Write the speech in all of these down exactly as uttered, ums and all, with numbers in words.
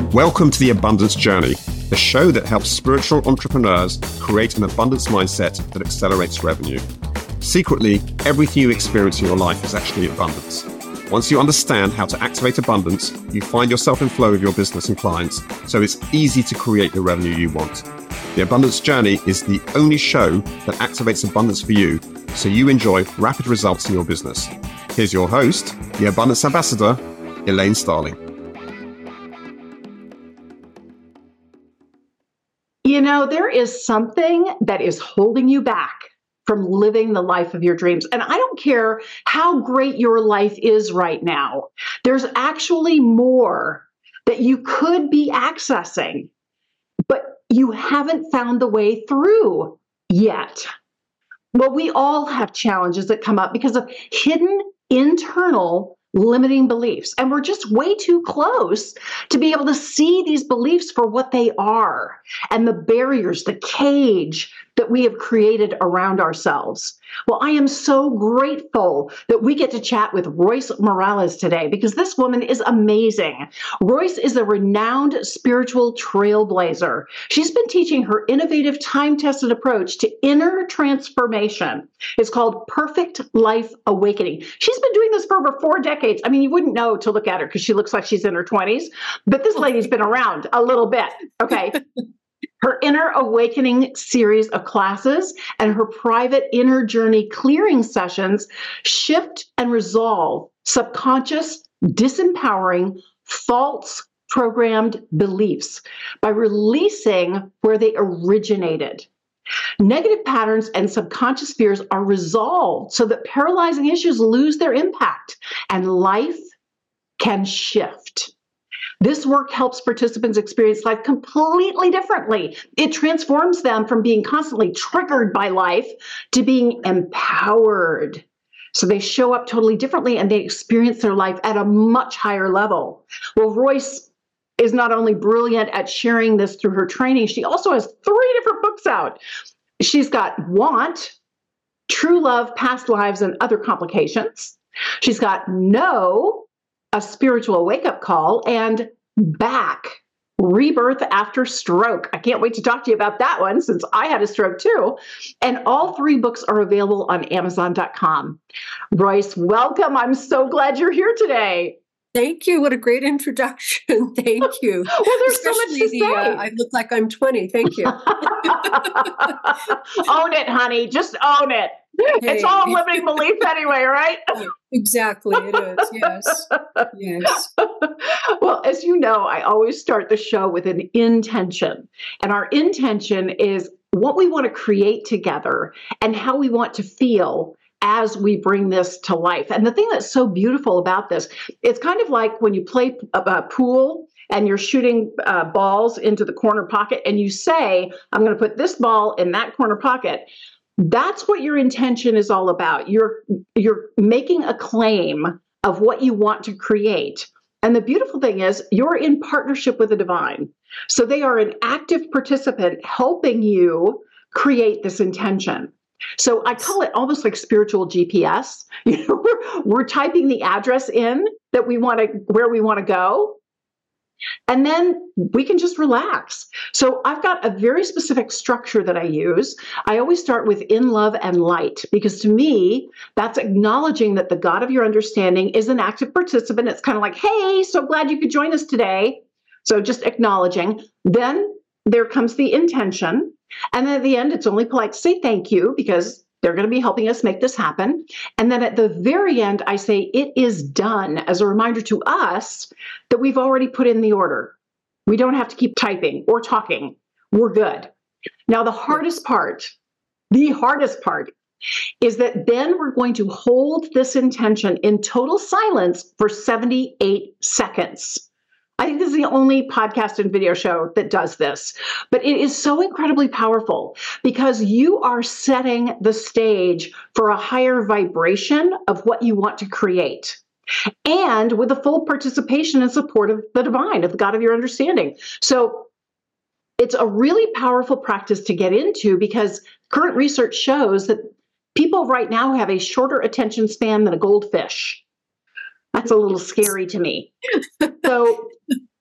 Welcome to The Abundance Journey, the show that helps spiritual entrepreneurs create an abundance mindset that accelerates revenue. Secretly, everything you experience in your life is actually abundance. Once you understand how to activate abundance, you find yourself in flow with your business and clients, so it's easy to create the revenue you want. The Abundance Journey is the only show that activates abundance for you, so you enjoy rapid results in your business. Here's your host, the Abundance Ambassador, Elaine Starling. You know, there is something that is holding you back from living the life of your dreams. And I don't care how great your life is right now. There's actually more that you could be accessing, but you haven't found the way through yet. Well, we all have challenges that come up because of hidden internal limiting beliefs. And we're just way too close to be able to see these beliefs for what they are and the barriers, the cage that we have created around ourselves. Well, I am so grateful that we get to chat with Royce Morales today because this woman is amazing. Royce is a renowned spiritual trailblazer. She's been teaching her innovative time-tested approach to inner transformation. It's called Perfect Life Awakening. She's been doing this for over four decades. I mean, you wouldn't know to look at her because she looks like she's in her twenties, but this lady's been around a little bit, okay? Her Inner Awakening series of classes and her private inner journey clearing sessions shift and resolve subconscious, disempowering, false programmed beliefs by releasing where they originated. Negative patterns and subconscious fears are resolved so that paralyzing issues lose their impact and life can shift. This work helps participants experience life completely differently. It transforms them from being constantly triggered by life to being empowered. So they show up totally differently and they experience their life at a much higher level. Well, Royce is not only brilliant at sharing this through her training, she also has three different books out. She's got Want, True Love, Past Lives, and Other Complications. She's got No, A Spiritual Wake-Up Call, and Back, Rebirth After Stroke. I can't wait to talk to you about that one since I had a stroke too. And all three books are available on amazon dot com. Royce, welcome. I'm so glad you're here today. Thank you. What a great introduction. Thank you. Well, there's Especially so much to the, say. Uh, I look like I'm twenty. Thank you. Own it, honey. Just own it. Hey. It's all limiting belief anyway, right? Exactly. It is. Yes. Yes. Well, as you know, I always start the show with an intention. And our intention is what we want to create together and how we want to feel as we bring this to life. And the thing that's so beautiful about this, it's kind of like when you play a, a pool and you're shooting uh, balls into the corner pocket and you say, I'm going to put this ball in that corner pocket. That's what your intention is all about. You're, you're making a claim of what you want to create. And the beautiful thing is you're in partnership with the divine. So they are an active participant helping you create this intention. So I call it almost like spiritual G P S. You know, we're, we're typing the address in that we want to, where we want to go. And then we can just relax. So I've got a very specific structure that I use. I always start with in love and light, because to me, that's acknowledging that the God of your understanding is an active participant. It's kind of like, hey, so glad you could join us today. So just acknowledging. Then there comes the intention. And then at the end, it's only polite to say thank you because they're going to be helping us make this happen. And then at the very end, I say it is done as a reminder to us that we've already put in the order. We don't have to keep typing or talking. We're good. Now, the hardest part, the hardest part is that then we're going to hold this intention in total silence for seventy-eight seconds. I think this is the only podcast and video show that does this, but it is so incredibly powerful because you are setting the stage for a higher vibration of what you want to create, and with the full participation and support of the divine, of the God of your understanding. So it's a really powerful practice to get into because current research shows that people right now have a shorter attention span than a goldfish. That's a little scary to me. So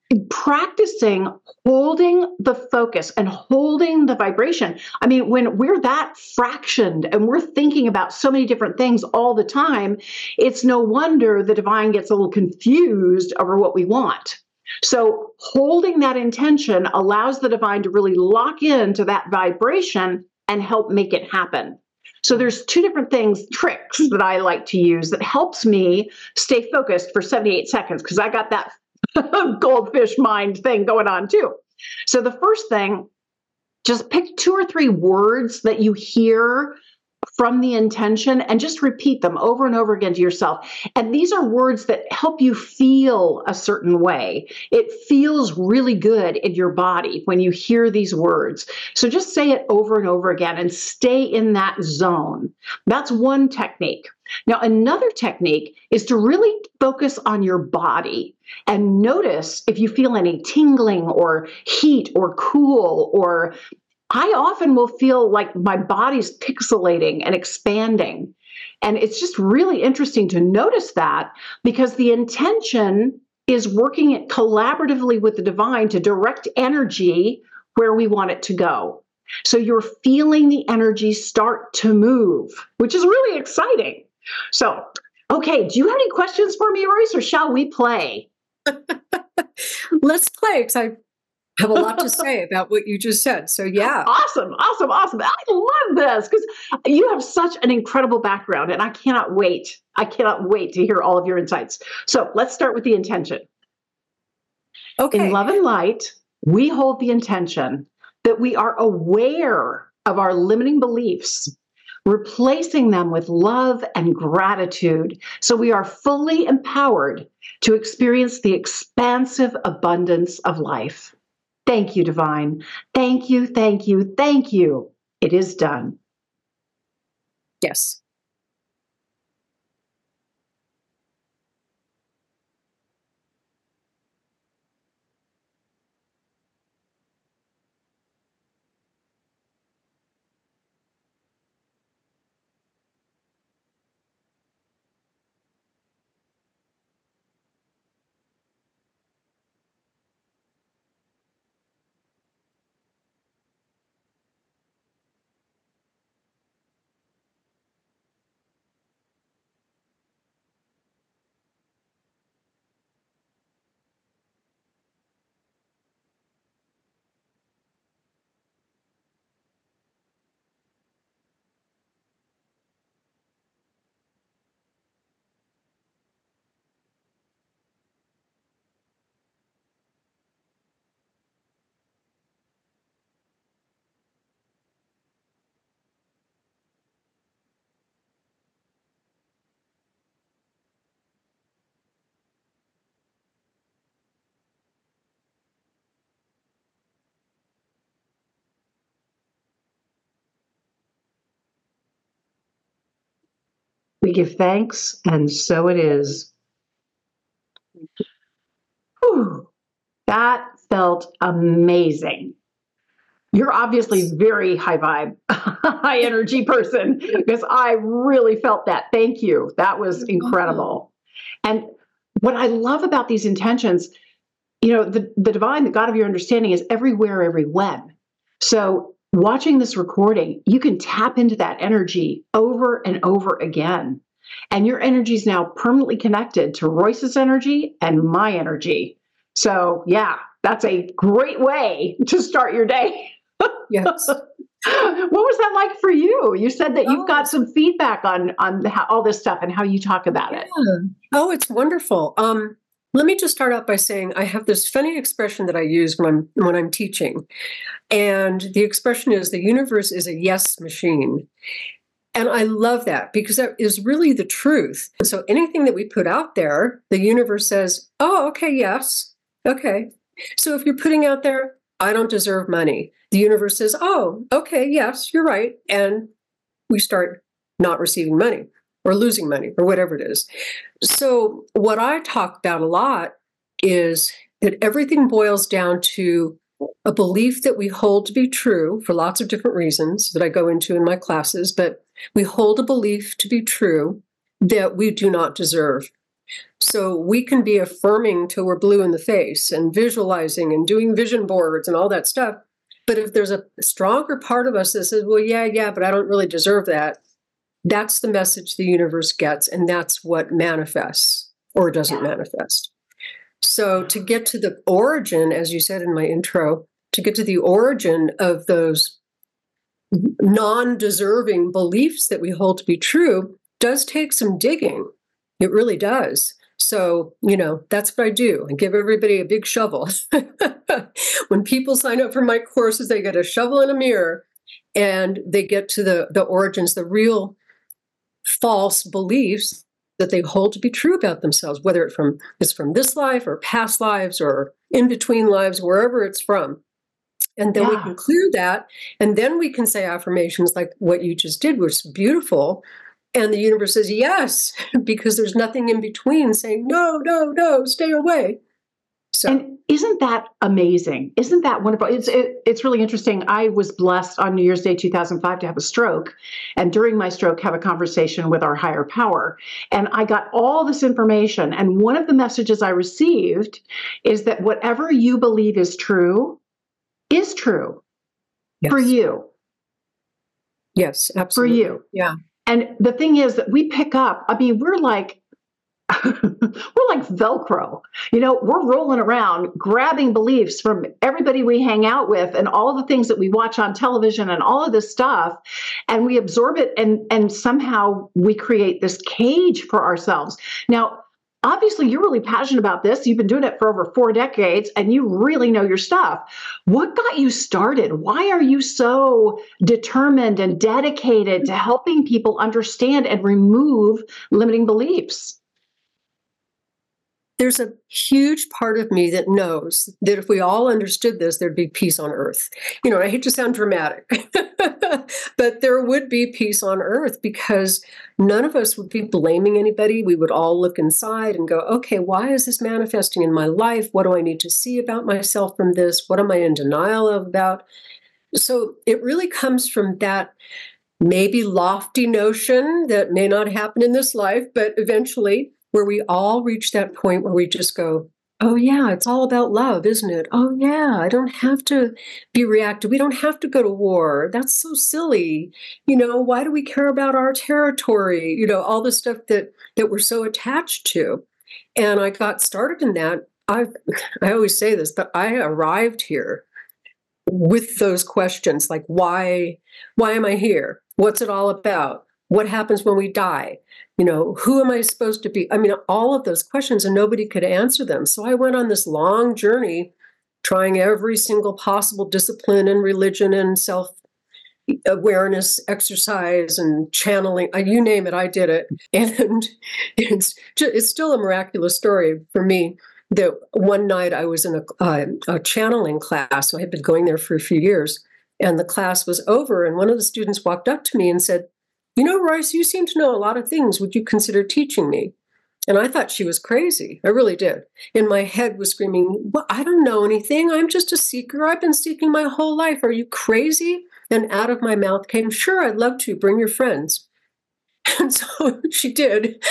practicing holding the focus and holding the vibration. I mean, when we're that fractioned and we're thinking about so many different things all the time, it's no wonder the divine gets a little confused over what we want. So holding that intention allows the divine to really lock into that vibration and help make it happen. So there's two different things, tricks that I like to use that helps me stay focused for seventy-eight seconds, because I got that goldfish mind thing going on too. So the first thing, just pick two or three words that you hear from the intention and just repeat them over and over again to yourself. And these are words that help you feel a certain way. It feels really good in your body when you hear these words. So just say it over and over again and stay in that zone. That's one technique. Now, another technique is to really focus on your body and notice if you feel any tingling or heat or cool, or I often will feel like my body's pixelating and expanding. And it's just really interesting to notice that, because the intention is working it collaboratively with the divine to direct energy where we want it to go. So you're feeling the energy start to move, which is really exciting. So, okay, do you have any questions for me, Royce, or shall we play? Let's play, because I have a lot to say about what you just said. So yeah. Awesome, awesome, awesome. I love this because you have such an incredible background, and I cannot wait. I cannot wait to hear all of your insights. So let's start with the intention. Okay. In love and light, we hold the intention that we are aware of our limiting beliefs, replacing them with love and gratitude, so we are fully empowered to experience the expansive abundance of life. Thank you, divine. Thank you, thank you, thank you. It is done. Yes. We give thanks, and so it is. Whew. That felt amazing. You're obviously very high vibe, high energy person, because I really felt that. Thank you. That was incredible. And what I love about these intentions, you know, the, the divine, the God of your understanding, is everywhere, every when. So watching this recording, you can tap into that energy over and over again. And your energy is now permanently connected to Royce's energy and my energy. So yeah, that's a great way to start your day. Yes. What was that like for you? You said that you've Oh. got some feedback on on how, all this stuff and how you talk about Yeah. it. Oh, it's wonderful. Um, let me just start out by saying I have this funny expression that I use when I'm when I'm teaching. And the expression is, the universe is a yes machine. And I love that, because that is really the truth. So anything that we put out there, the universe says, oh, okay, yes. Okay. So if you're putting out there, I don't deserve money, the universe says, oh, okay, yes, you're right. And we start not receiving money or losing money or whatever it is. So what I talk about a lot is that everything boils down to a belief that we hold to be true for lots of different reasons that I go into in my classes, but we hold a belief to be true that we do not deserve. So we can be affirming till we're blue in the face and visualizing and doing vision boards and all that stuff. But if there's a stronger part of us that says, well, yeah, yeah, but I don't really deserve that, that's the message the universe gets, and that's what manifests or doesn't Yeah. manifest. So to get to the origin, as you said in my intro, to get to the origin of those non-deserving beliefs that we hold to be true does take some digging. It really does. So, you know, that's what I do. I give everybody a big shovel. When people sign up for my courses, they get a shovel and a mirror, and they get to the, the origins, the real false beliefs that they hold to be true about themselves, whether it from it's from this life or past lives or in between lives, wherever it's from. And then Yeah. we can clear that, and then we can say affirmations like what you just did, which is beautiful. And the universe says yes, because there's nothing in between saying, no, no, no, stay away. So And isn't that amazing? Isn't that wonderful? It's it, it's really interesting. I was blessed on New Year's Day two thousand five to have a stroke, and during my stroke have a conversation with our higher power. And I got all this information, and one of the messages I received is that whatever you believe is true is true yes. for you, Yes, for absolutely. you. Yeah. And the thing is that we pick up, I mean, we're like, we're like Velcro, you know, we're rolling around grabbing beliefs from everybody we hang out with and all the things that we watch on television and all of this stuff. And we absorb it, and, and somehow we create this cage for ourselves. Now, obviously, you're really passionate about this. You've been doing it for over four decades and you really know your stuff. What got you started? Why are you so determined and dedicated to helping people understand and remove limiting beliefs? There's a huge part of me that knows that if we all understood this, there'd be peace on earth. You know, I hate to sound dramatic, but there would be peace on earth because none of us would be blaming anybody. We would all look inside and go, okay, why is this manifesting in my life? What do I need to see about myself from this? What am I in denial of about? So it really comes from that maybe lofty notion that may not happen in this life, but eventually, where we all reach that point where we just go, oh yeah, it's all about love, isn't it? Oh yeah, I don't have to be reactive. We don't have to go to war. That's so silly. You know, why do we care about our territory? You know, all the stuff that that we're so attached to. And I got started in that. I I always say this, but I arrived here with those questions like why why am I here? What's it all about? What happens when we die? You know, who am I supposed to be? I mean, all of those questions, and nobody could answer them. So I went on this long journey trying every single possible discipline and religion and self-awareness exercise and channeling. You name it, I did it. And it's, just, it's still a miraculous story for me that one night I was in a, uh, a channeling class. So I had been going there for a few years. And the class was over, and one of the students walked up to me and said, you know, Royce, you seem to know a lot of things. Would you consider teaching me? And I thought she was crazy. I really did. In my head was screaming, well, I don't know anything. I'm just a seeker. I've been seeking my whole life. Are you crazy? And out of my mouth came, sure, I'd love to. Bring your friends. And so she did.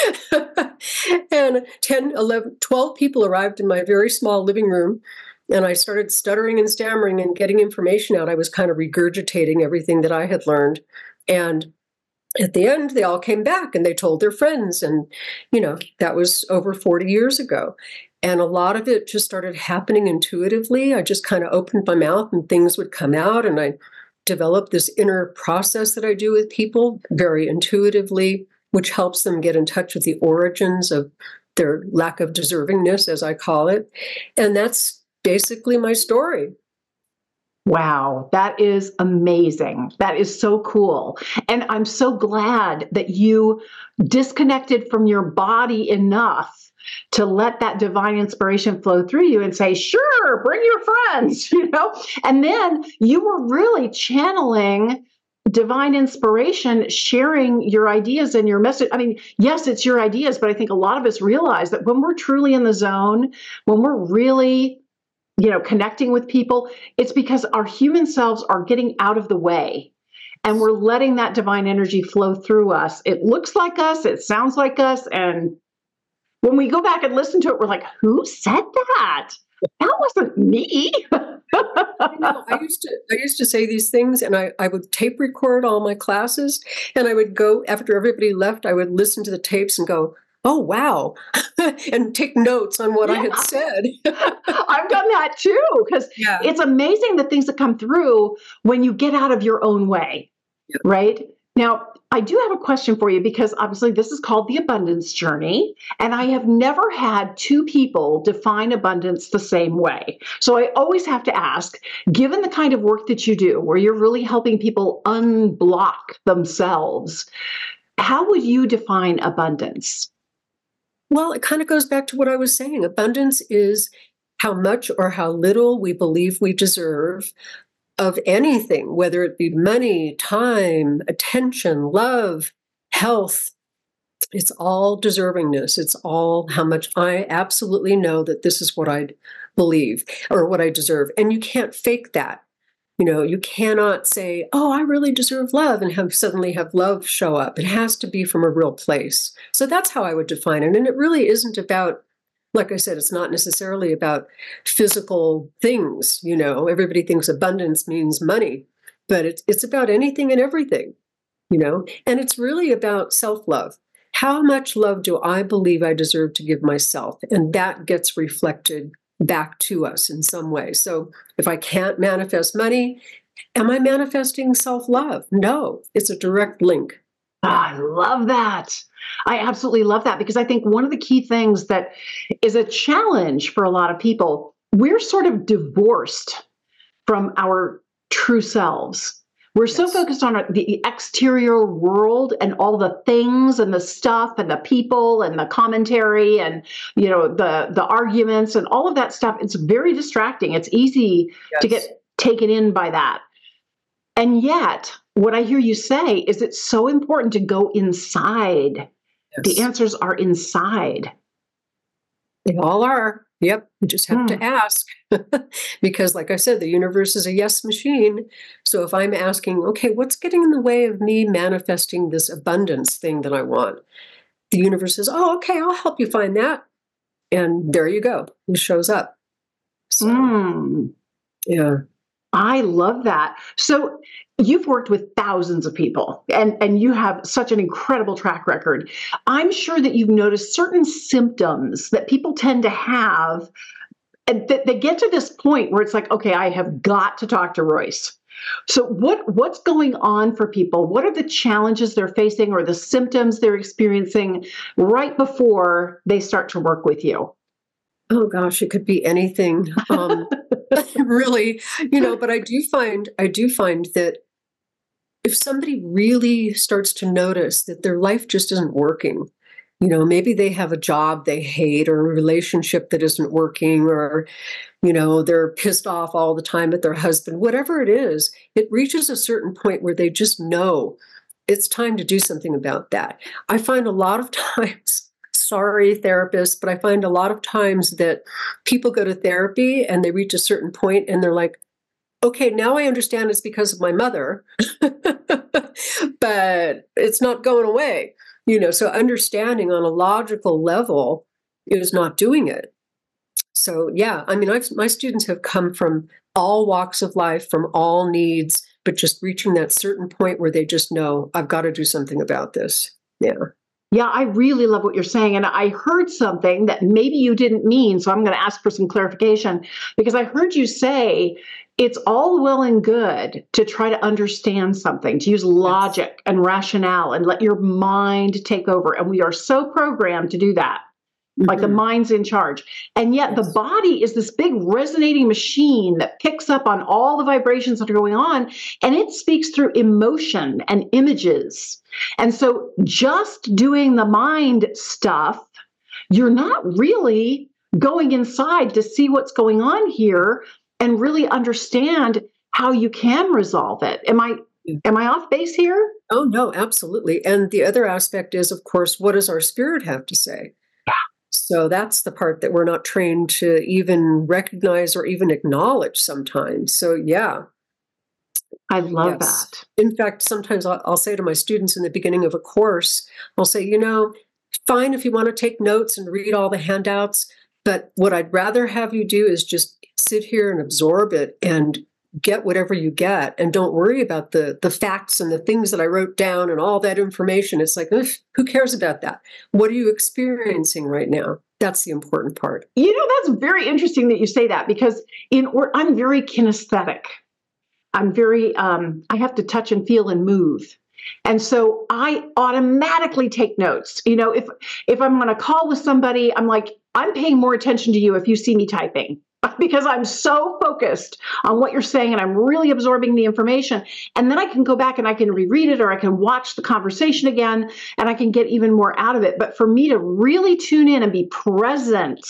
And ten, eleven, twelve people arrived in my very small living room. And I started stuttering and stammering and getting information out. I was kind of regurgitating everything that I had learned. And at the end, they all came back and they told their friends. And, you know, that was over forty years ago. And a lot of it just started happening intuitively. I just kind of opened my mouth and things would come out. And I developed this inner process that I do with people very intuitively, which helps them get in touch with the origins of their lack of deservingness, as I call it. And that's basically my story. Wow, that is amazing. That is so cool. And I'm so glad that you disconnected from your body enough to let that divine inspiration flow through you and say, sure, bring your friends, you know? And then you were really channeling divine inspiration, sharing your ideas and your message. I mean, yes, it's your ideas, but I think a lot of us realize that when we're truly in the zone, when we're really you know, connecting with people, it's because our human selves are getting out of the way and we're letting that divine energy flow through us. It looks like us, it sounds like us, and when we go back and listen to it, we're like, who said that? That wasn't me. I know. I used to I used to say these things, and I, I would tape record all my classes, and I would go after everybody left, I would listen to the tapes and go, oh wow, and take notes on what Yeah. I had said. I've done that too, because Yeah. it's amazing the things that come through when you get out of your own way, Yeah. right? Now, I do have a question for you because obviously this is called the abundance journey, and I have never had two people define abundance the same way. So I always have to ask, given the kind of work that you do, where you're really helping people unblock themselves, how would you define abundance? Well, it kind of goes back to what I was saying. Abundance is how much or how little we believe we deserve of anything, whether it be money, time, attention, love, health. It's all deservingness. It's all how much I absolutely know that this is what I believe or what I deserve. And you can't fake that. You know, you cannot say, oh, I really deserve love and have suddenly have love show up. It has to be from a real place. So that's how I would define it. And it really isn't about, like I said, it's not necessarily about physical things. You know, everybody thinks abundance means money, but it's it's about anything and everything, you know, and it's really about self-love. How much love do I believe I deserve to give myself? And that gets reflected back to us in some way. So if I can't manifest money, am I manifesting self-love? No, it's a direct link. Oh, I love that. I absolutely love that because I think one of the key things that is a challenge for a lot of people, we're sort of divorced from our true selves. We're so Yes. focused on the exterior world and all the things and the stuff and the people and the commentary and, you know, the the arguments and all of that stuff. It's very distracting. It's easy to Yes. get taken in by that. And yet, what I hear you say is it's so important to go inside. The Yes. answers are inside. They all are. Yep. You just have Hmm. to ask. Because, like I said, the universe is a yes machine. So if I'm asking, okay, what's getting in the way of me manifesting this abundance thing that I want? The universe says, oh, okay, I'll help you find that. And there you go. It shows up. So, Mm. yeah. I love that. So you've worked with thousands of people and, and you have such an incredible track record. I'm sure that you've noticed certain symptoms that people tend to have and that they get to this point where it's like, okay, I have got to talk to Royce. So what what's going on for people? What are the challenges they're facing or the symptoms they're experiencing right before they start to work with you? Oh gosh, it could be anything. Um, really, you know, but I do find I do find that if somebody really starts to notice that their life just isn't working, you know, maybe they have a job they hate or a relationship that isn't working, or, you know, they're pissed off all the time at their husband, whatever it is, it reaches a certain point where they just know it's time to do something about that. I find a lot of times, sorry, therapists, but I find a lot of times that people go to therapy and they reach a certain point and they're like, okay, now I understand it's because of my mother, but it's not going away. You know, so understanding on a logical level is not doing it. So yeah, I mean, I've, my students have come from all walks of life, from all needs, but just reaching that certain point where they just know, I've got to do something about this. Yeah. Yeah, I really love what you're saying. And I heard something that maybe you didn't mean. So I'm going to ask for some clarification because I heard you say it's all well and good to try to understand something, to use logic and rationale and let your mind take over. And we are so programmed to do that. Like the mind's in charge. And yet Yes. the body is this big resonating machine that picks up on all the vibrations that are going on, and it speaks through emotion and images. And so just doing the mind stuff, you're not really going inside to see what's going on here and really understand how you can resolve it. Am I am I off base here? Oh, no, absolutely. And the other aspect is, of course, what does our spirit have to say? So that's the part that we're not trained to even recognize or even acknowledge sometimes. So yeah. I love Yes. that. In fact, sometimes I'll, I'll say to my students in the beginning of a course, I'll say, you know, fine if you want to take notes and read all the handouts, but what I'd rather have you do is just sit here and absorb it and get whatever you get, and don't worry about the the facts and the things that I wrote down and all that information. It's like, who cares about that? What are you experiencing right now? That's the important part. You know, that's very interesting that you say that, because in or I'm very kinesthetic. I'm very, um, I have to touch and feel and move. And so I automatically take notes. You know, if if I'm on a call with somebody, I'm like, I'm paying more attention to you if you see me typing, because I'm so focused on what you're saying and I'm really absorbing the information. And then I can go back and I can reread it, or I can watch the conversation again and I can get even more out of it. But for me to really tune in and be present,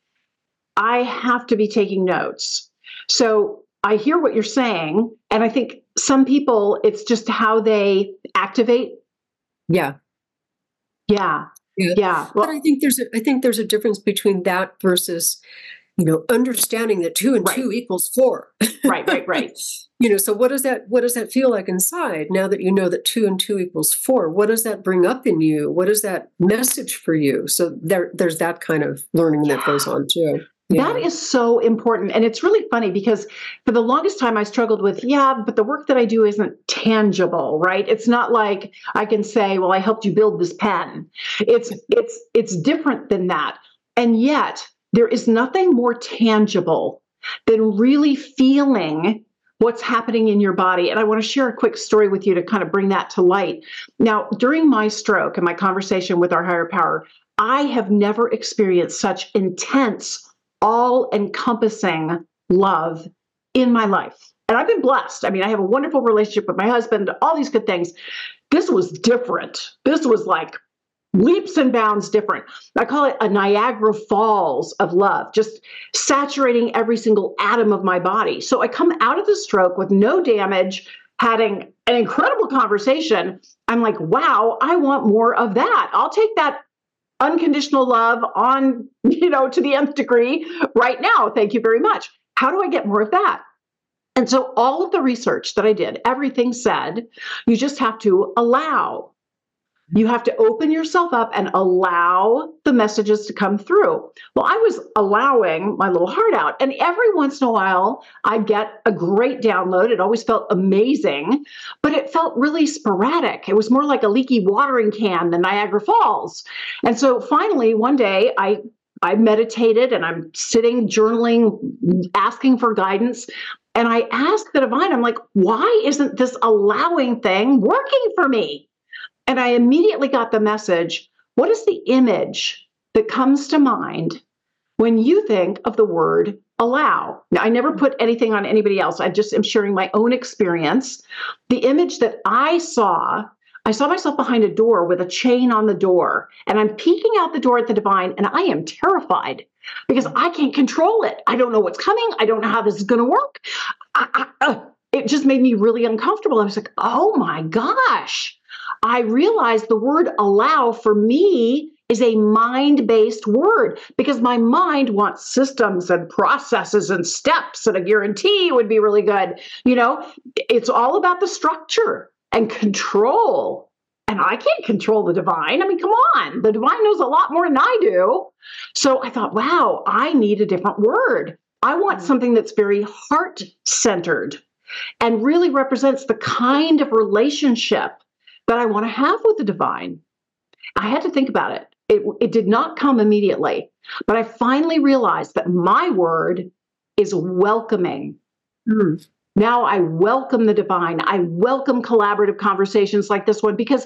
I have to be taking notes. So I hear what you're saying. And I think some people, it's just how they activate. Yeah. Yeah. Yeah. Yeah. Well, but I think there's a, I think there's a difference between that versus, you know, understanding that two and right. two equals four. Right, right, right. You know, so what does that what does that feel like inside now that you know that two and two equals four? What does that bring up in you? What is that message for you? So there there's that kind of learning yeah. that goes on too. Yeah. That is so important. And it's really funny because for the longest time I struggled with, yeah, but the work that I do isn't tangible, right? It's not like I can say, well, I helped you build this pen. It's it's it's different than that. And yet there is nothing more tangible than really feeling what's happening in your body. And I want to share a quick story with you to kind of bring that to light. Now, during my stroke and my conversation with our higher power, I have never experienced such intense, all-encompassing love in my life. And I've been blessed. I mean, I have a wonderful relationship with my husband, all these good things. This was different. This was like leaps and bounds different. I call it a Niagara Falls of love, just saturating every single atom of my body. So I come out of the stroke with no damage, having an incredible conversation. I'm like, wow, I want more of that. I'll take that unconditional love on, you know, to the nth degree right now. Thank you very much. How do I get more of that? And so all of the research that I did, everything said, you just have to allow. You have to open yourself up and allow the messages to come through. Well, I was allowing my little heart out. And every once in a while, I'd get a great download. It always felt amazing, but it felt really sporadic. It was more like a leaky watering can than Niagara Falls. And so finally, one day, I I meditated and I'm sitting, journaling, asking for guidance. And I asked the divine, I'm like, why isn't this allowing thing working for me? And I immediately got the message, what is the image that comes to mind when you think of the word allow? Now, I never put anything on anybody else. I just am sharing my own experience. The image that I saw, I saw myself behind a door with a chain on the door, and I'm peeking out the door at the divine, and I am terrified because I can't control it. I don't know what's coming. I don't know how this is going to work. I, I, uh, it just made me really uncomfortable. I was like, oh my gosh. I realized the word allow for me is a mind-based word because my mind wants systems and processes and steps, and a guarantee would be really good. You know, it's all about the structure and control. And I can't control the divine. I mean, come on, the divine knows a lot more than I do. So I thought, wow, I need a different word. I want something that's very heart-centered and really represents the kind of relationship that I want to have with the divine. I had to think about it. It, it did not come immediately, but I finally realized that my word is welcoming. Mm. Now I welcome the divine. I welcome collaborative conversations like this one because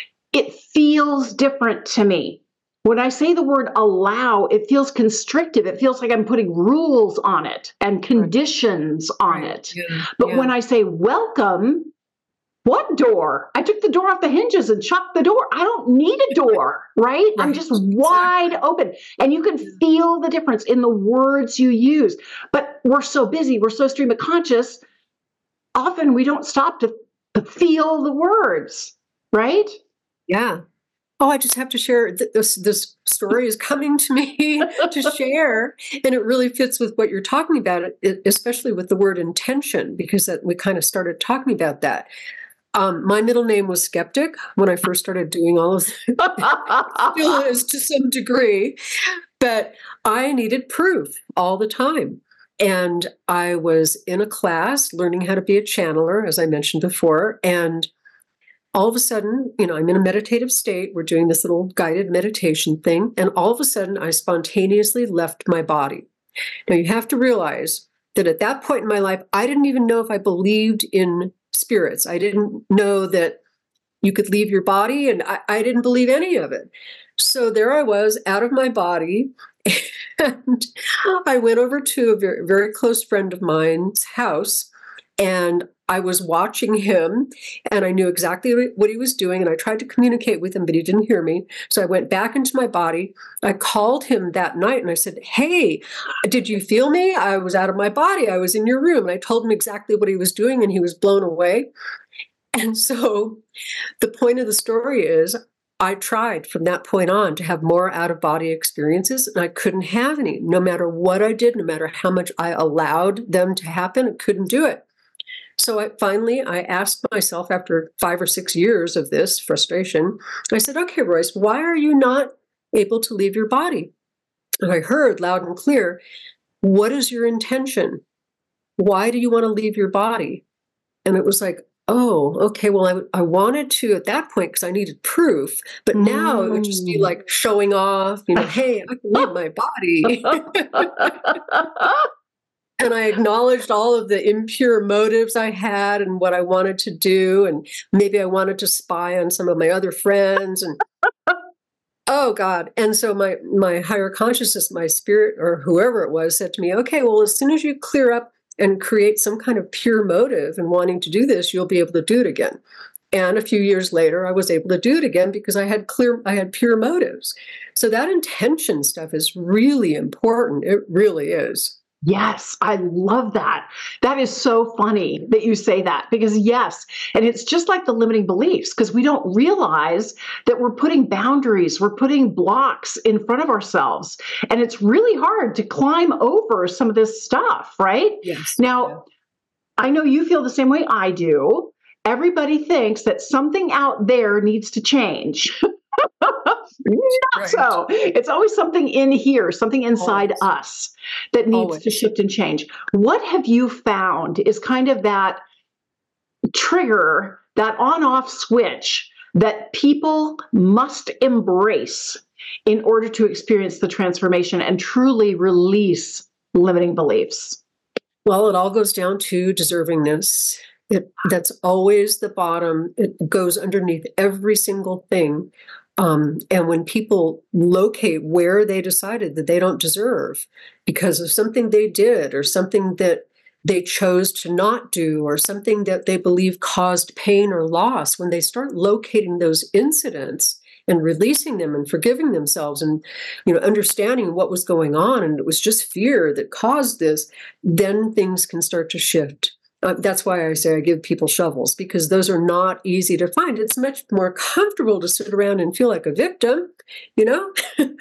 it feels different to me. When I say the word allow, it feels constrictive. It feels like I'm putting rules on it and conditions on Right. it. Yeah. But Yeah. when I say welcome, what door? I took the door off the hinges and chucked the door. I don't need a door, right? I'm Right. just wide open. And you can feel the difference in the words you use. But we're so busy, we're so stream of conscious, often we don't stop to, to feel the words, right? Yeah. Oh, I just have to share th- this. This story is coming to me to share, and it really fits with what you're talking about, it, especially with the word intention, because that we kind of started talking about that. Um, my middle name was Skeptic when I first started doing all of this. Still is to some degree, but I needed proof all the time. And I was in a class learning how to be a channeler, as I mentioned before. And all of a sudden, you know, I'm in a meditative state. We're doing this little guided meditation thing. And all of a sudden, I spontaneously left my body. Now, you have to realize that at that point in my life, I didn't even know if I believed in spirits. I didn't know that you could leave your body, and I, I didn't believe any of it. So there I was out of my body. And I went over to a very, very close friend of mine's house, and I was watching him, and I knew exactly what he was doing, and I tried to communicate with him, but he didn't hear me. So I went back into my body. I called him that night, and I said, "Hey, did you feel me? I was out of my body. I was in your room." And I told him exactly what he was doing, and he was blown away. And so the point of the story is, I tried from that point on to have more out-of-body experiences, and I couldn't have any. No matter what I did, no matter how much I allowed them to happen, I couldn't do it. So I, finally, I asked myself after five or six years of this frustration, I said, "Okay, Royce, why are you not able to leave your body?" And I heard loud and clear, "What is your intention? Why do you want to leave your body?" And it was like, oh, okay, well, I, I wanted to at that point because I needed proof, but now mm. it would just be like showing off, you know, hey, I can leave my body. And I acknowledged all of the impure motives I had and what I wanted to do. And maybe I wanted to spy on some of my other friends. And oh, God. And so my, my higher consciousness, my spirit or whoever it was said to me, okay, well, as soon as you clear up and create some kind of pure motive in wanting to do this, you'll be able to do it again. And a few years later, I was able to do it again because I had clear, I had pure motives. So that intention stuff is really important. It really is. Yes, I love that. That is so funny that you say that because yes, and it's just like the limiting beliefs because we don't realize that we're putting boundaries, we're putting blocks in front of ourselves. And it's really hard to climb over some of this stuff, right? Yes. Now, yeah. I know you feel the same way I do. Everybody thinks that something out there needs to change. Not right. So. It's always something in here, something inside always. Us that needs always. To shift and change. What have you found is kind of that trigger, that on-off switch that people must embrace in order to experience the transformation and truly release limiting beliefs? Well, it all goes down to deservingness. It, that's always the bottom. It goes underneath every single thing. Um, and when people locate where they decided that they don't deserve because of something they did or something that they chose to not do or something that they believe caused pain or loss, when they start locating those incidents and releasing them and forgiving themselves and, you know, understanding what was going on and it was just fear that caused this, then things can start to shift. Uh, that's why I say I give people shovels, because those are not easy to find. It's much more comfortable to sit around and feel like a victim, you know?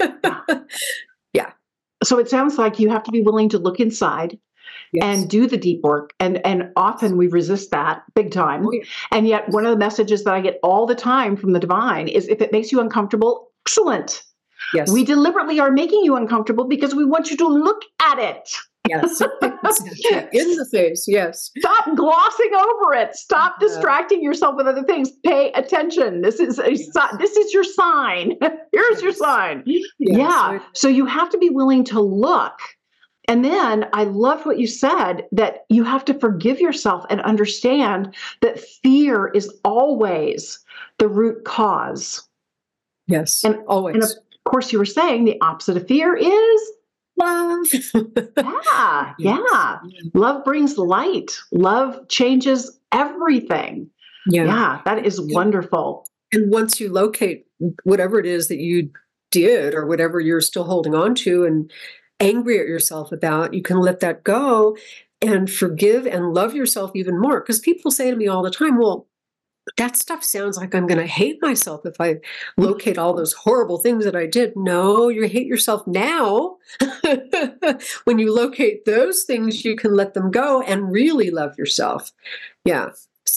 Yeah. So it sounds like you have to be willing to look inside yes. and do the deep work. And, and often we resist that big time. Oh, yeah. And yet one of the messages that I get all the time from the divine is if it makes you uncomfortable, excellent. Yes. We deliberately are making you uncomfortable because we want you to look at it. Yes. In the face. Yes. Stop glossing over it. Stop yeah. distracting yourself with other things. Pay attention. This is a, yes. this is your sign. Here's yes. your sign. Yes. Yeah. So you have to be willing to look. And then I love what you said, that you have to forgive yourself and understand that fear is always the root cause. Yes. And always. And of course, you were saying the opposite of fear is love. yeah, yes. yeah. Love brings light. Love changes everything. Yeah, yeah that is yeah. wonderful. And once you locate whatever it is that you did or whatever you're still holding on to and angry at yourself about, you can let that go and forgive and love yourself even more. Because people say to me all the time, well, that stuff sounds like I'm going to hate myself if I locate all those horrible things that I did. No, you hate yourself now. When you locate those things, you can let them go and really love yourself. Yeah. So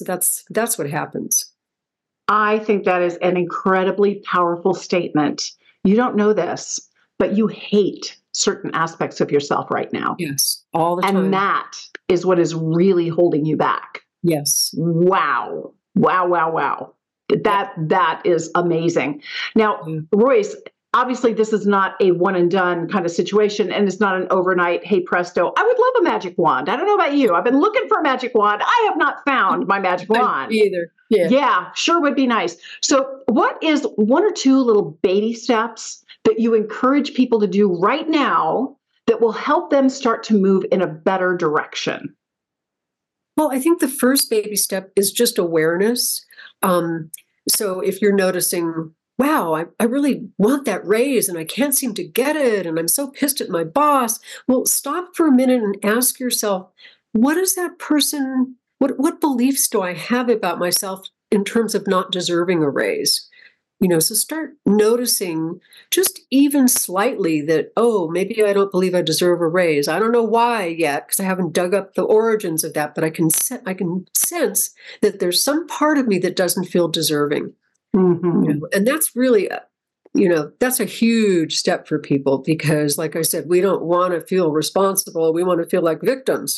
So that's that's what happens. I think that is an incredibly powerful statement. You don't know this, but you hate certain aspects of yourself right now. Yes, all the time. And that is what is really holding you back. Yes. Wow. Wow, wow, wow. That that is amazing. Now, Yeah. Royce, obviously this is not a one and done kind of situation, and it's not an overnight, hey presto. I would love a magic wand. I don't know about you. I've been looking for a magic wand. I have not found my magic wand. Me either. Yeah. Yeah, sure would be nice. So what is one or two little baby steps that you encourage people to do right now that will help them start to move in a better direction? Well, I think the first baby step is just awareness. Um, so if you're noticing, wow, I, I really want that raise and I can't seem to get it, and I'm so pissed at my boss, well, stop for a minute and ask yourself, what is that person, what, what beliefs do I have about myself in terms of not deserving a raise? You know, so start noticing just even slightly that, oh, maybe I don't believe I deserve a raise. I don't know why yet, because I haven't dug up the origins of that, but I can se- I can sense that there's some part of me that doesn't feel deserving. Mm-hmm. You know, and that's really, a, you know, that's a huge step for people because, like I said, we don't want to feel responsible. We want to feel like victims.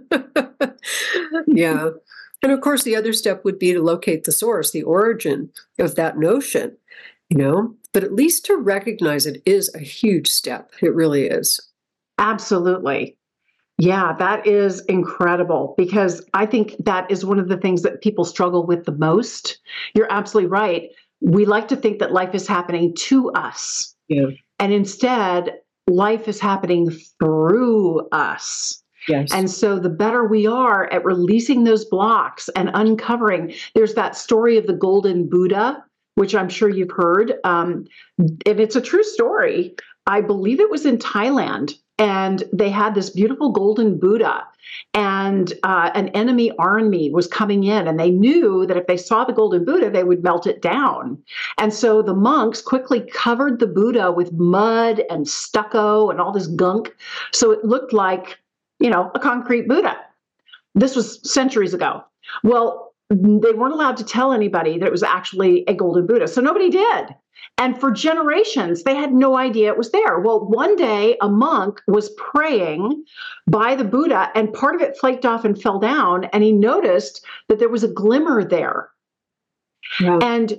Yeah. And of course, the other step would be to locate the source, the origin of that notion, you know, but at least to recognize it is a huge step. It really is. Absolutely. Yeah, that is incredible because I think that is one of the things that people struggle with the most. You're absolutely right. We like to think that life is happening to us. Yeah. And instead, life is happening through us. Yes. And so the better we are at releasing those blocks and uncovering, there's that story of the Golden Buddha, which I'm sure you've heard. Um, and it's a true story. I believe it was in Thailand. And they had this beautiful golden Buddha, and uh, an enemy army was coming in, and they knew that if they saw the golden Buddha, they would melt it down. And so the monks quickly covered the Buddha with mud and stucco and all this gunk, so it looked like, you know, a concrete Buddha. This was centuries ago. Well, they weren't allowed to tell anybody that it was actually a golden Buddha, so nobody did. And for generations, they had no idea it was there. Well, one day a monk was praying by the Buddha, and part of it flaked off and fell down, and he noticed that there was a glimmer there. Yeah. And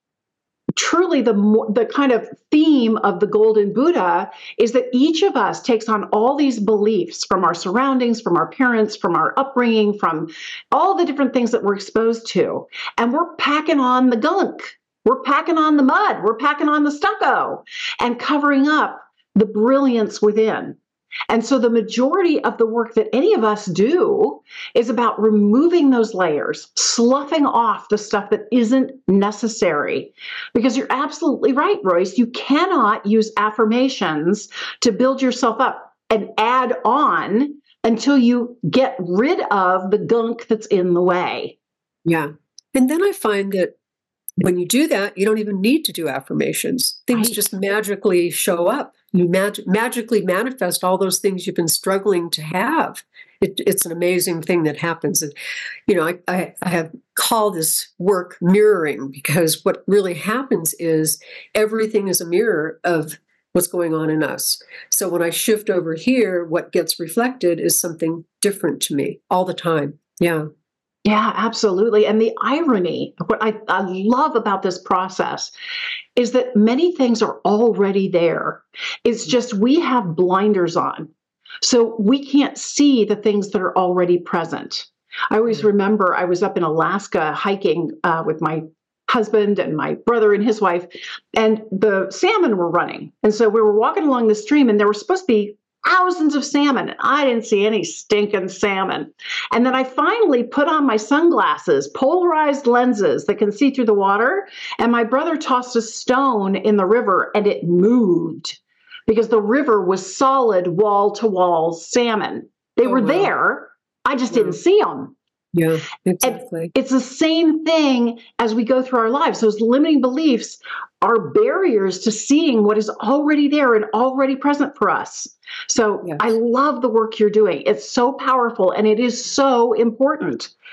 truly the the kind of theme of the Golden Buddha is that each of us takes on all these beliefs from our surroundings, from our parents, from our upbringing, from all the different things that we're exposed to, and we're packing on the gunk. We're packing on the mud, we're packing on the stucco and covering up the brilliance within. And so the majority of the work that any of us do is about removing those layers, sloughing off the stuff that isn't necessary. Because you're absolutely right, Royce, you cannot use affirmations to build yourself up and add on until you get rid of the gunk that's in the way. Yeah. And then I find that when you do that, you don't even need to do affirmations. Things Right. just magically show up. You mag- magically manifest all those things you've been struggling to have. It, it's an amazing thing that happens. And, you know, I, I, I have called this work mirroring because what really happens is everything is a mirror of what's going on in us. So when I shift over here, what gets reflected is something different to me all the time. Yeah. Yeah, absolutely. And the irony, what I, I love about this process is that many things are already there. It's just we have blinders on. So we can't see the things that are already present. I always remember I was up in Alaska hiking uh, with my husband and my brother and his wife, and the salmon were running. And so we were walking along the stream, and there were supposed to be thousands of salmon, and I didn't see any stinking salmon. And then I finally put on my sunglasses, polarized lenses that can see through the water, and my brother tossed a stone in the river, and it moved because the river was solid wall-to-wall salmon. They Oh, were wow. there. I just Wow. didn't see them. Yeah, exactly. It's the same thing as we go through our lives. Those limiting beliefs are barriers to seeing what is already there and already present for us. So Yes. I love the work you're doing. It's so powerful and it is so important.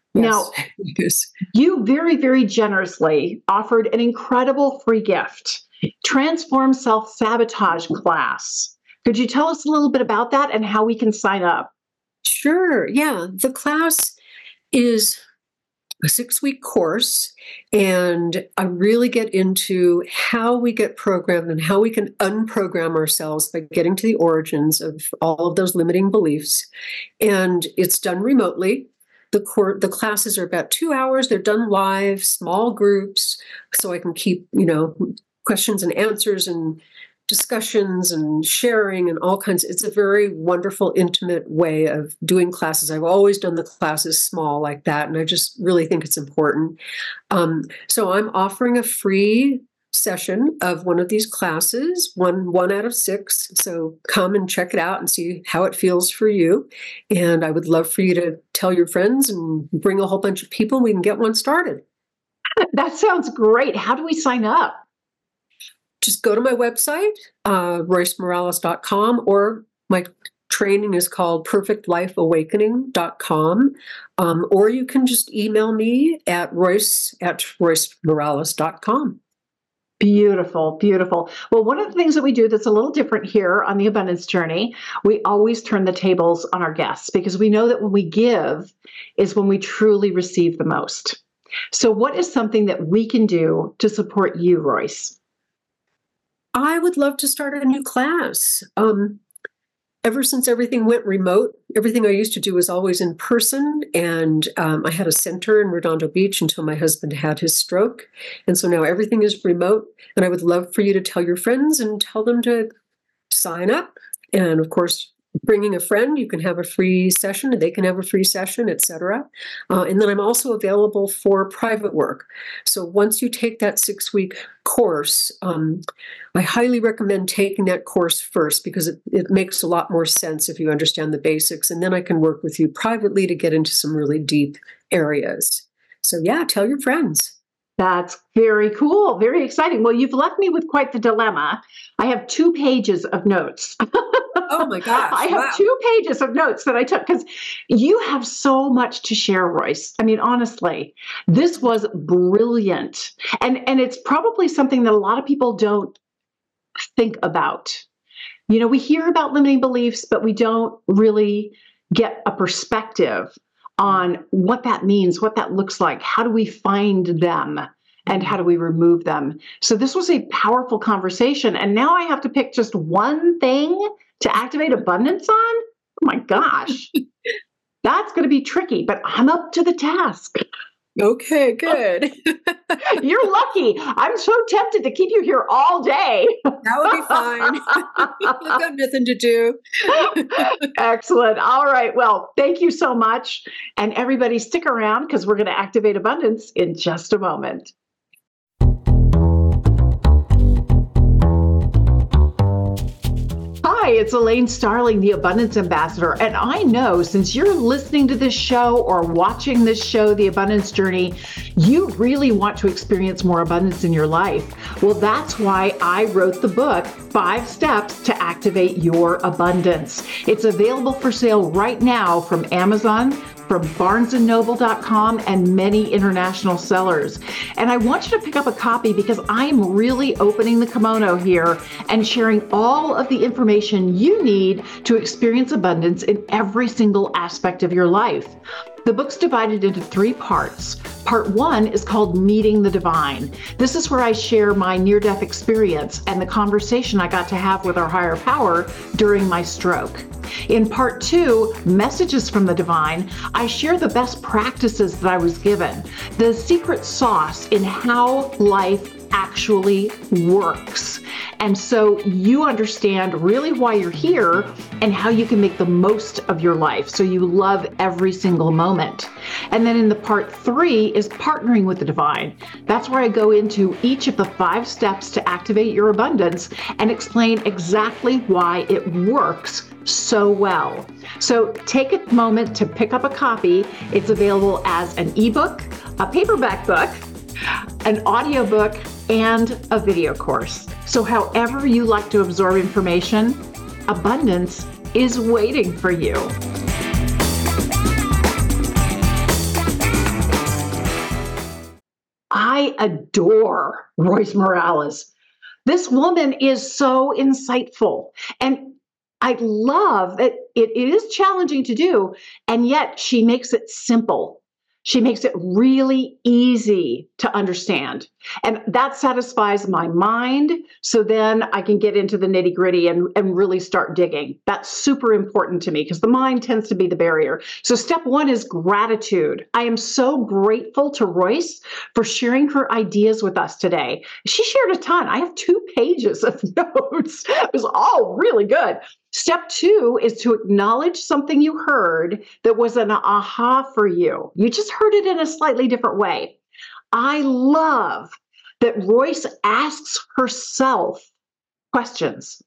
Now, yes. You very, very generously offered an incredible free gift, Transform Self-Sabotage class. Could you tell us a little bit about that and how we can sign up? Sure. Yeah. The class is a six-week course, and I really get into how we get programmed and how we can unprogram ourselves by getting to the origins of all of those limiting beliefs. And it's done remotely. The court, the classes are about two hours. They're done live, small groups, so I can keep, you know, questions and answers and discussions and sharing and all kinds. It's a very wonderful, intimate way of doing classes. I've always done the classes small like that, and I just really think it's important. Um, so I'm offering a free session of one of these classes, one one out of six. So come and check it out and see how it feels for you. And I would love for you to tell your friends and bring a whole bunch of people. And we can get one started. That sounds great. How do we sign up? Just go to my website, uh, royce morales dot com, or my training is called perfect life awakening dot com. Um, or you can just email me at royce at royce morales dot com. Beautiful, beautiful. Well, one of the things that we do that's a little different here on the Abundance Journey, we always turn the tables on our guests because we know that when we give is when we truly receive the most. So what is something that we can do to support you, Royce? I would love to start a new class. Um, ever since everything went remote, everything I used to do was always in person. And um, I had a center in Redondo Beach until my husband had his stroke. And so now everything is remote. And I would love for you to tell your friends and tell them to sign up. And of course, bringing a friend, you can have a free session, and they can have a free session, et cetera. Uh, and then I'm also available for private work. So once you take that six-week course, um, I highly recommend taking that course first because it, it makes a lot more sense if you understand the basics. And then I can work with you privately to get into some really deep areas. So yeah, tell your friends. That's very cool. Very exciting. Well, you've left me with quite the dilemma. I have two pages of notes. Oh my gosh. I have wow. two pages of notes that I took because you have so much to share, Royce. I mean, honestly, this was brilliant. And, and it's probably something that a lot of people don't think about. You know, we hear about limiting beliefs, but we don't really get a perspective on what that means, what that looks like. How do we find them? And how do we remove them? So this was a powerful conversation. And now I have to pick just one thing to activate abundance on? Oh my gosh. That's going to be tricky, but I'm up to the task. Okay, good. You're lucky. I'm so tempted to keep you here all day. That would be fine. I've got nothing to do. Excellent. All right. Well, thank you so much. And everybody stick around because we're going to activate abundance in just a moment. Hi, it's Elaine Starling, the Abundance Ambassador, and I know since you're listening to this show or watching this show, The Abundance Journey, you really want to experience more abundance in your life. Well, that's why I wrote the book, Five Steps to Activate Your Abundance. It's available for sale right now from Amazon, from barnes and noble dot com, and many international sellers. And I want you to pick up a copy because I'm really opening the kimono here and sharing all of the information you need to experience abundance in every single aspect of your life. The book's divided into three parts. Part one is called Meeting the Divine. This is where I share my near-death experience and the conversation I got to have with our higher power during my stroke. In part two, Messages from the Divine, I share the best practices that I was given, the secret sauce in how life actually works. And so you understand really why you're here and how you can make the most of your life so you love every single moment. And then in the part three is Partnering with the Divine. That's where I go into each of the five steps to activate your abundance and explain exactly why it works so well. So take a moment to pick up a copy. It's available as an ebook, a paperback book, an audiobook, and a video course. So however you like to absorb information, abundance is waiting for you. adore Royce Morales. This woman is so insightful. And I love that it, it is challenging to do, and yet she makes it simple. She makes it really easy to understand. And that satisfies my mind. So then I can get into the nitty gritty and, and really start digging. That's super important to me because the mind tends to be the barrier. So step one is gratitude. I am so grateful to Royce for sharing her ideas with us today. She shared a ton. I have two pages of notes. It was all really good. Step two is to acknowledge something you heard that was an aha for you. You just heard it in a slightly different way. I love that Royce asks herself questions.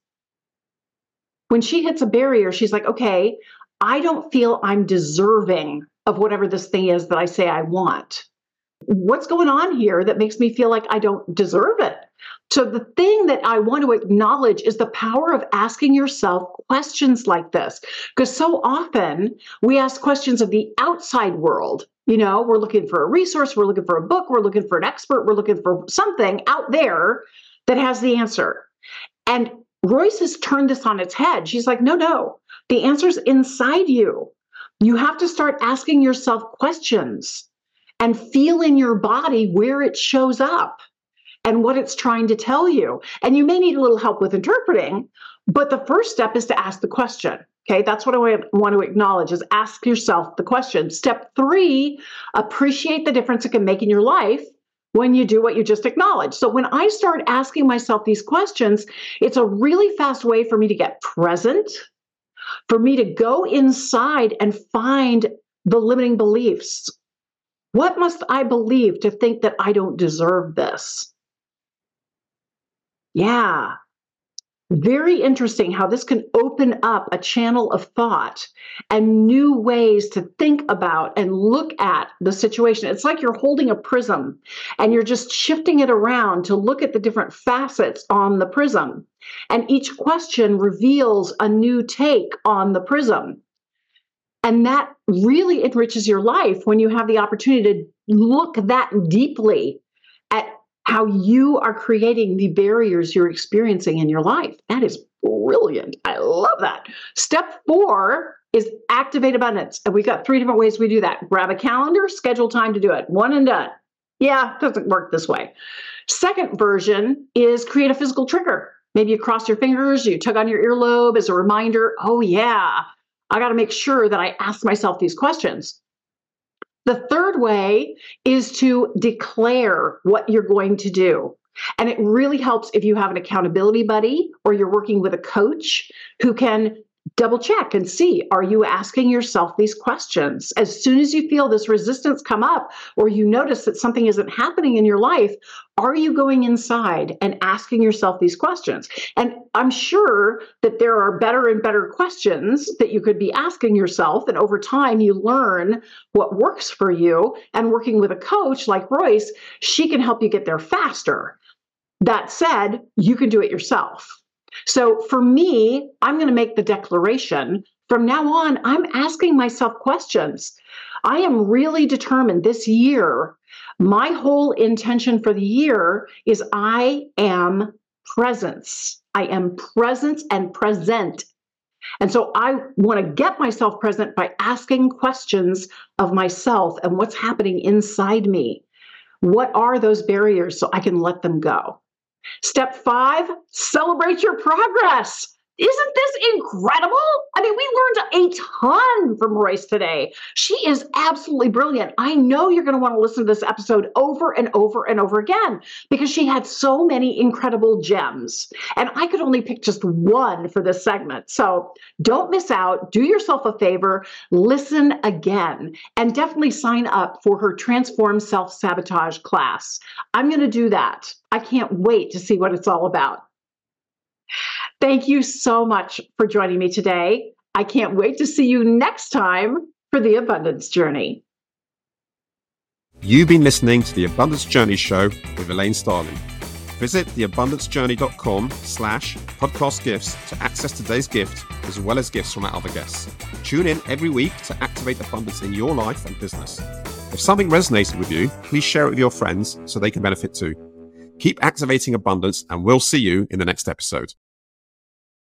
When she hits a barrier, she's like, okay, I don't feel I'm deserving of whatever this thing is that I say I want. What's going on here that makes me feel like I don't deserve it? So the thing that I want to acknowledge is the power of asking yourself questions like this, because so often we ask questions of the outside world. You know, we're looking for a resource, we're looking for a book, we're looking for an expert, we're looking for something out there that has the answer. And Royce has turned this on its head. She's like, no, no, the answer's inside you. You have to start asking yourself questions and feel in your body where it shows up and what it's trying to tell you. And you may need a little help with interpreting, but the first step is to ask the question. Okay, that's what I want to acknowledge is ask yourself the question. Step three, appreciate the difference it can make in your life when you do what you just acknowledged. So when I start asking myself these questions, it's a really fast way for me to get present, for me to go inside and find the limiting beliefs. What must I believe to think that I don't deserve this? Yeah. Very interesting how this can open up a channel of thought and new ways to think about and look at the situation. It's like you're holding a prism and you're just shifting it around to look at the different facets on the prism. And each question reveals a new take on the prism. And that really enriches your life when you have the opportunity to look that deeply at how you are creating the barriers you're experiencing in your life. That is brilliant. I love that. Step four is activate abundance. And we've got three different ways we do that. Grab a calendar, schedule time to do it. One and done. Yeah, it doesn't work this way. Second version is create a physical trigger. Maybe you cross your fingers, you tug on your earlobe as a reminder, oh yeah, I got to make sure that I ask myself these questions. The third way is to declare what you're going to do. And it really helps if you have an accountability buddy or you're working with a coach who can double check and see, are you asking yourself these questions? As soon as you feel this resistance come up or you notice that something isn't happening in your life, are you going inside and asking yourself these questions? And I'm sure that there are better and better questions that you could be asking yourself. And over time, you learn what works for you. And working with a coach like Royce, she can help you get there faster. That said, you can do it yourself. So for me, I'm going to make the declaration from now on, I'm asking myself questions. I am really determined this year, my whole intention for the year is I am presence. I am presence and present. And so I want to get myself present by asking questions of myself and what's happening inside me. What are those barriers so I can let them go? Step five, celebrate your progress. Isn't this incredible? I mean, we learned a ton from Royce today. She is absolutely brilliant. I know you're going to want to listen to this episode over and over and over again because she had so many incredible gems. And I could only pick just one for this segment. So don't miss out. Do yourself a favor. Listen again. And definitely sign up for her Transform Self-Sabotage class. I'm going to do that. I can't wait to see what it's all about. Thank you so much for joining me today. I can't wait to see you next time for The Abundance Journey. You've been listening to The Abundance Journey Show with Elaine Starling. Visit theabundancejourney.com slash podcast gifts to access today's gift, as well as gifts from our other guests. Tune in every week to activate abundance in your life and business. If something resonated with you, please share it with your friends so they can benefit too. Keep activating abundance, and we'll see you in the next episode.